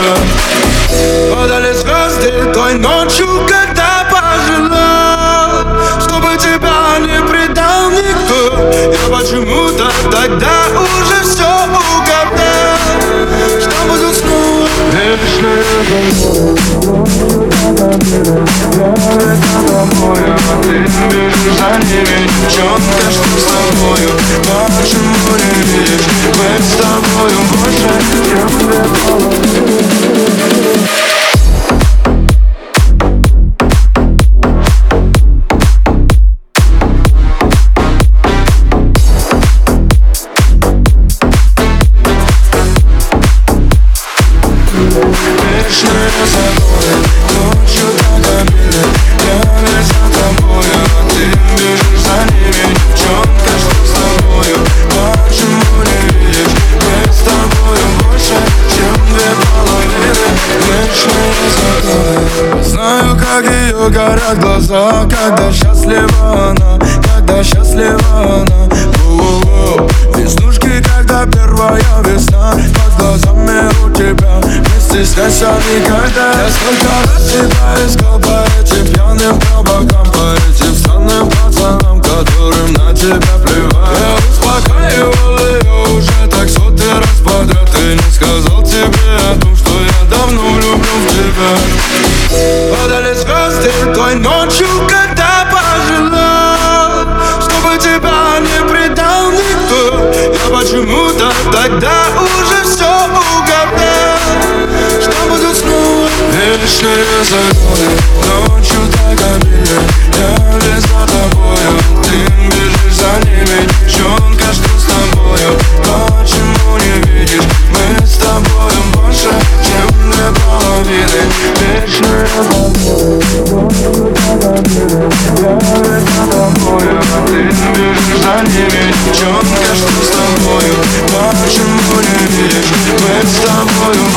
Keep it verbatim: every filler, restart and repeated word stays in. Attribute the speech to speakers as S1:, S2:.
S1: тебя. Падали звезды той ночью, когда пожелал, чтобы тебя не предал никто. Я почему-то тогда уже все угадал, что будет снова вечная тобою, а ты бежишь за ними, девчонка, что с тобою? Почему не видишь, быть с тобою больше, чем две половины? Вечные заборы, ночью так обидно. Я ведь за тобою, а ты бежишь за ними, девчонка, что с тобою? Почему не видишь, быть с тобою больше, чем две половины? Вечные заборы. Знаю, как ее горят глаза, когда счастлива она, когда счастлива она. Воу-воу. Веснушки, когда первая весна, под глазами у тебя. Не стесняйся никогда. Я сколько раз тебя искал по этим пьяным пробокам, по этим странным пацанам, которым на тебя плевать. Я успокаивал ее уже так сотый раз подряд. И не сказал тебе о том, что я давно влюблен в тебя. Падали звезды той ночью, когда пожелал, чтобы тебя не предал никто. Я почему-то тогда уже все угадал, что будет снова вечные загоны. Ночью так обидно. Я весь за тобою, ты бежишь за ними, девчонка, что с тобою? Почему не видишь, мы с тобою больше, чем две половины? Вечные загоны. Ночью так обидно. Я весь за тобою, а ты бежишь за ними, девчонка, что с тобою? Почему не видишь, мы с тобою